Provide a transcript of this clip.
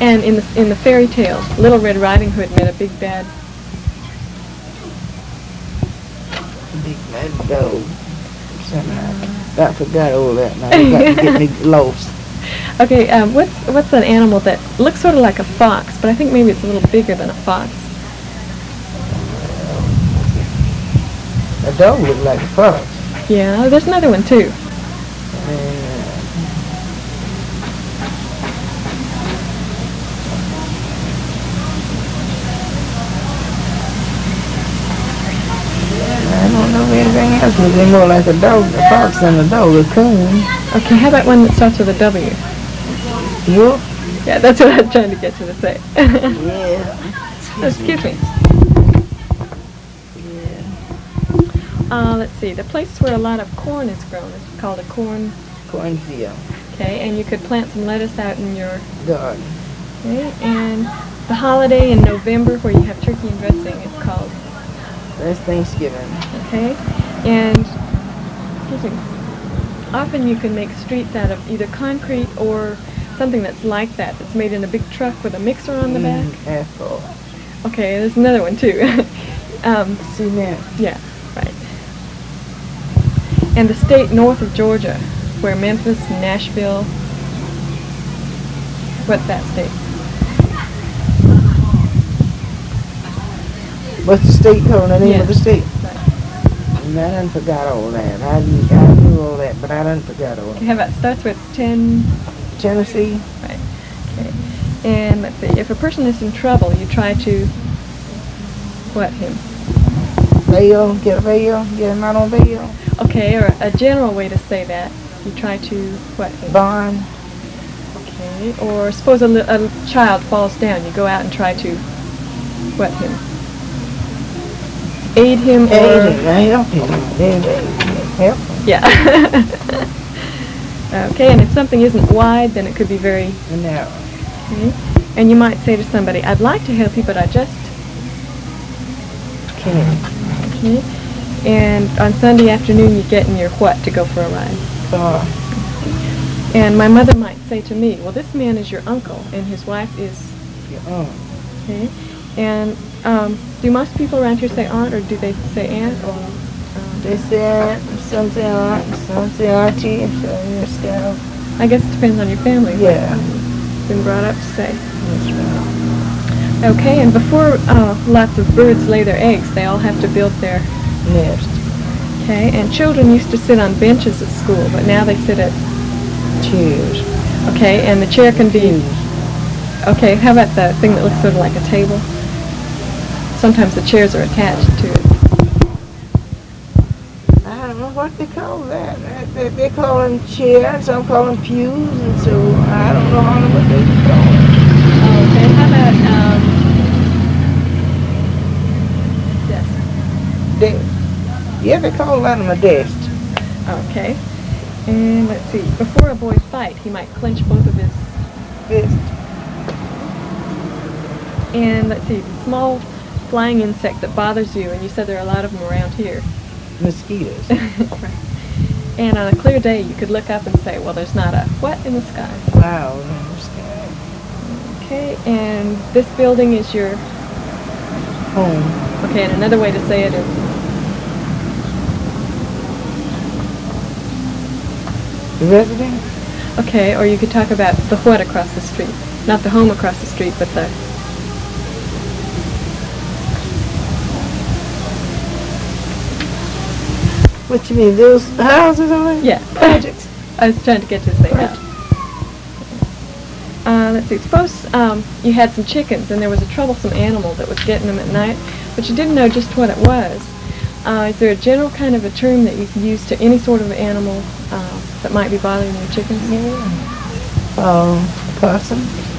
And in the fairy tale, Little Red Riding Hood met a big bad. Big bad dog. I forgot all that now. You got to get me lost. Okay, what's an animal that looks sort of like a fox, but I think maybe it's a little bigger than a fox? A dog looks like a fox. Yeah, there's another one too. I don't know anything else. Looks more like a dog, a fox than a dog, a coon. Okay, how about one that starts with a W? Wolf? Yeah, that's what I was trying to get you to say. Yeah. Excuse me. Let's see. The place where a lot of corn is grown is called a cornfield. Okay, and you could plant some lettuce out in your garden. Okay, and the holiday in November where you have turkey and dressing is called. That's Thanksgiving. Okay, and excuse me. Often you can make streets out of either concrete or something that's like that. That's made in a big truck with a mixer on the back. Asphalt. Okay, there's another one too. Cement. Yeah, right. And the state north of Georgia, where Memphis, Nashville. What's that state? What's the state called? The name of the state? Right. And I done forgot all that. I knew all that, but I done forgot all that. Okay, how about starts with Tennessee. Right. Okay. And let's see. If a person is in trouble, you try to what him? Bail. Get a bail. Get him out on bail. Okay, or a general way to say that. You try to what him? Bond. Okay. Or suppose a child falls down, you go out and try to what him? Aid him or help him. Help him. Yeah. Okay, and if something isn't wide, then it could be very narrow. Okay. And you might say to somebody, I'd like to help you, but I just can't. Okay. And on Sunday afternoon, you get in your what to go for a ride? Car. And my mother might say to me, well, this man is your uncle, and his wife is your aunt. Okay. And do most people around here say aunt, or do they say aunt, or? They say aunt, some say aunt, some say auntie, some say I guess it depends on your family. Yeah. Been brought up to say. That's right. Okay, and before lots of birds lay their eggs, they all have to build their nest. Okay, and children used to sit on benches at school, but now they sit at chairs. Okay, and the chair can be. Okay, how about the thing that looks sort of like a table? Sometimes the chairs are attached to it. I don't know what they call that. They call them chairs, some call them pews, and so I don't know what they call it. Okay, how about desk? Yeah, they call that a desk. Okay, and let's see. Before a boy fight, he might clench both of his fists. And let's see, the small flying insect that bothers you, and you said there are a lot of them around here. Mosquitoes. Right. And on a clear day, you could look up and say, well, there's not a what in the sky? Cloud in the sky. Okay, and this building is your home. Okay, and another way to say it is the residence. Okay, or you could talk about the what across the street. Not the home across the street, but the What you mean, those houses on there? Yeah. Projects. I was trying to get you to say that. Let's see, suppose you had some chickens and there was a troublesome animal that was getting them at night, but you didn't know just what it was. Is there a general kind of a term that you can use to any sort of animal that might be bothering your chickens? Yeah. Possum.